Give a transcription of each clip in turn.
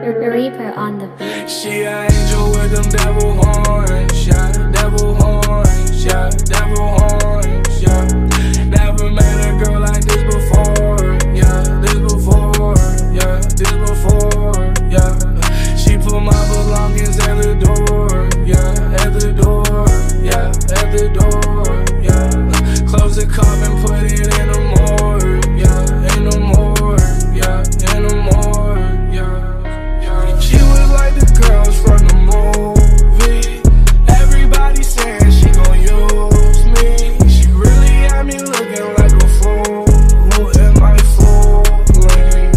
The Reaper on the beat. She an angel with them devil horns, yeah, devil horns, yeah, devil horns, yeah. Never met a girl like this before, yeah, this before, yeah, this before, yeah. She put my belongings at the door, yeah, at the door, yeah, at the door, yeah. Close the coffin, put it in the morgue, yeah, in the morgue, yeah, in the morgue, yeah. She was like the girls from the movie. Everybody saying she gon' use me. She really had me looking like a fool. Who am I fooling?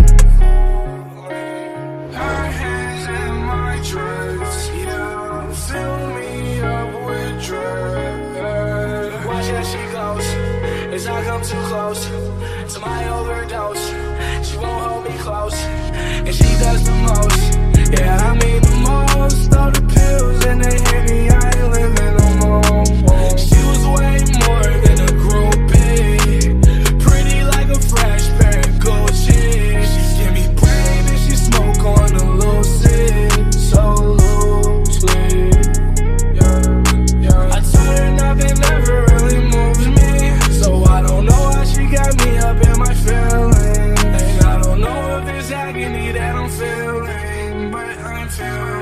Her hands in my dress, yeah, fill me up with dread. Watch as she goes, as I come too close to my overdose. She won't hold me close, and she does the most. Yeah, I mean the most. All the pills and the Henny, I ain't living no more. She was way more than a groupie, pretty like a fresh pair of Gucci. She give me brain and she smoke on the lucid, so loosely. Yeah. I told her nothing ever really moves me, so I don't know why she got me up in my feelings. And I don't know if it's agony that I'm feeling. I'm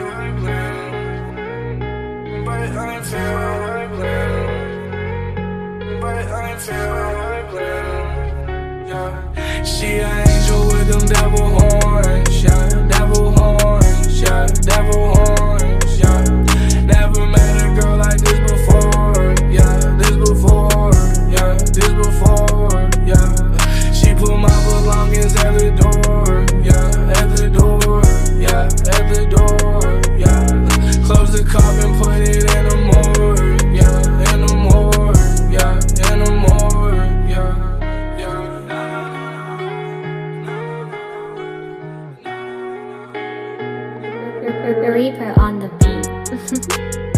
feeling, yeah. She an angel with them devil horns, yeah, devil horns, yeah, devil horns, yeah. Never met a girl like this before, yeah, this before, yeah, this before, yeah. She put my belongings at the door, yeah, at the door, yeah, at the door, yeah. Close the coffin, put it in the morgue, yeah, in the morgue, yeah, in the morgue, yeah, yeah. The Reaper on the beat.